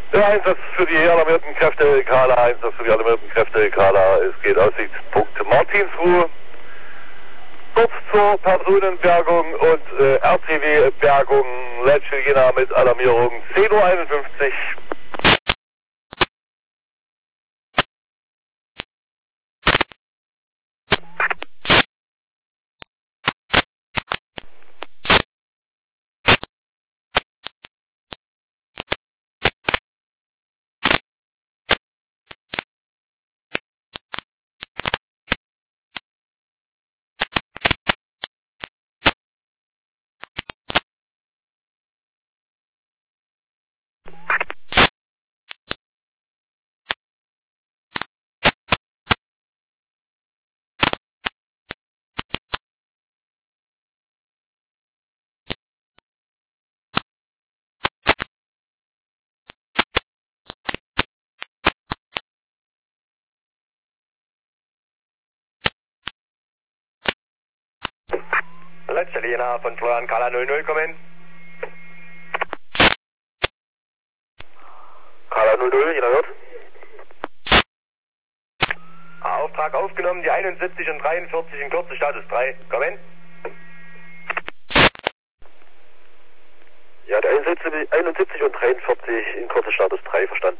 Ja, Einsatz für die alarmierten Kräfte Kala, Einsatz für die alarmierten Kräfte Kala. Es geht Aussichtspunkt Martinsruhe. Kurz zur Personenbergung und RTW-Bergung Lecce Jena mit Alarmierung 10:51 Uhr. Lecce Jena von Florian Kala 00, kommen. Kala 00, jeder hört. Auftrag aufgenommen, die 71 und 43 in kurze Status 3, kommen. Ja, der 71 und 43 in kurze Status 3, verstanden.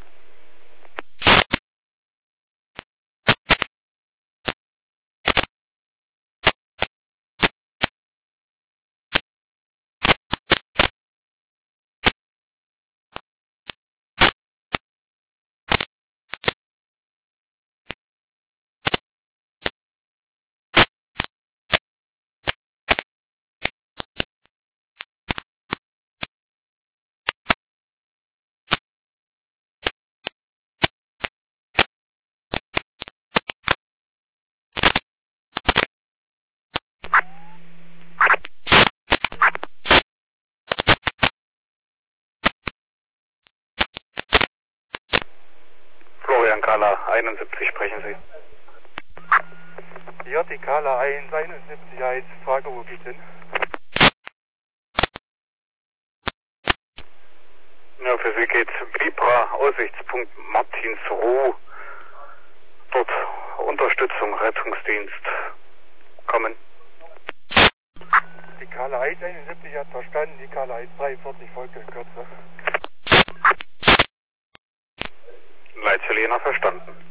Florian Kala 71, sprechen Sie. Ja, die Kala 71, Frage, wo geht's hin? Ja, für Sie geht's Vibra, Aussichtspunkt Martinsruhe. Dort Unterstützung, Rettungsdienst. Kommen. Die Kala 71 hat verstanden, die Kala 143 folgt in Kürze. Lecce Jena verstanden.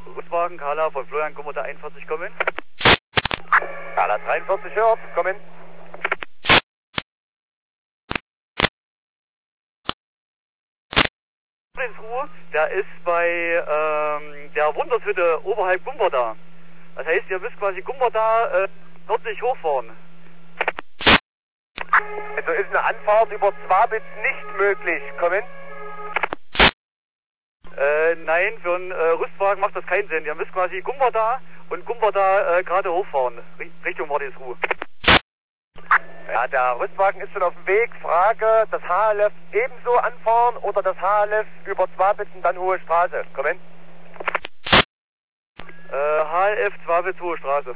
Rüstwagen, Kala von Florian Gummerter 41 kommen. Kala 43 hört, kommen. Ruhe, der ist bei der Wundershütte oberhalb Gumberda. Das heißt, ihr müsst quasi Gumberda nördlich hochfahren. Also ist eine Anfahrt über Zwabitz nicht möglich, kommen. Nein, für einen Rüstwagen macht das keinen Sinn. Ihr müsst quasi Gumberda und Gumberda gerade hochfahren, Richtung Martinsruhe. Ja, der Rüstwagen ist schon auf dem Weg. Frage, das HLF ebenso anfahren oder das HLF über Zwabitz und dann Hohe Straße? Kommen. HLF Zwabitz Hohe Straße.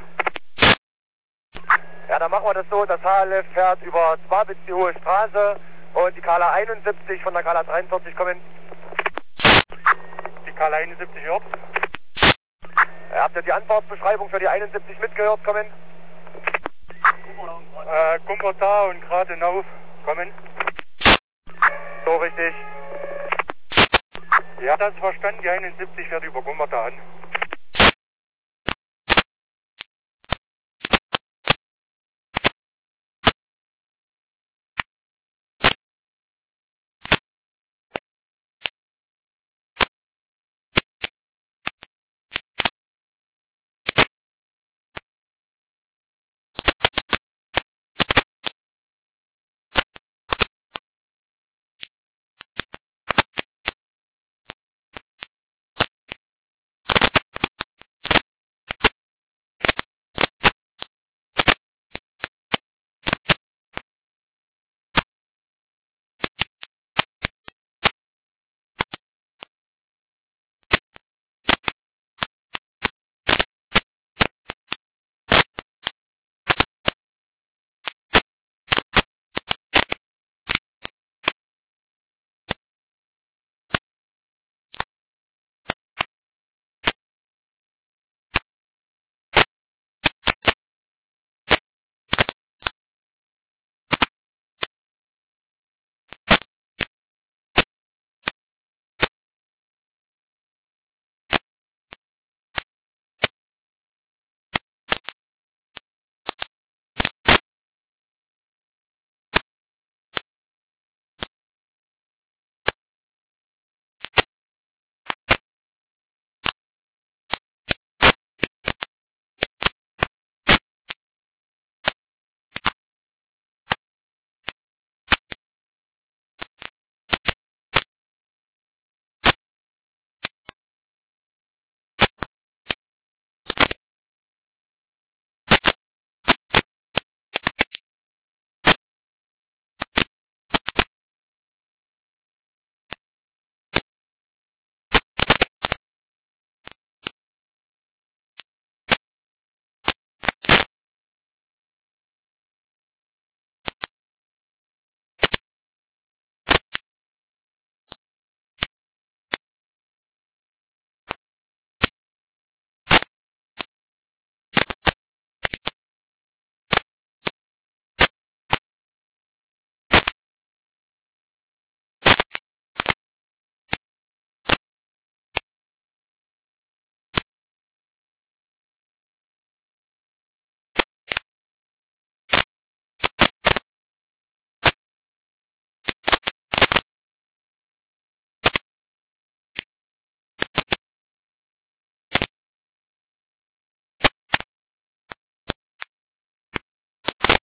Ja, dann machen wir das so. Das HLF fährt über Zwabitz die Hohe Straße und die Kala 71 von der Kala 43 kommen. Die Kala 71 hört. Ja, habt ihr die Anfahrtsbeschreibung für die 71 mitgehört? Kommen. Gumberda und geradeaus. Kommen. So richtig. Ja, das verstanden. Die 71 fährt über Gumberda an.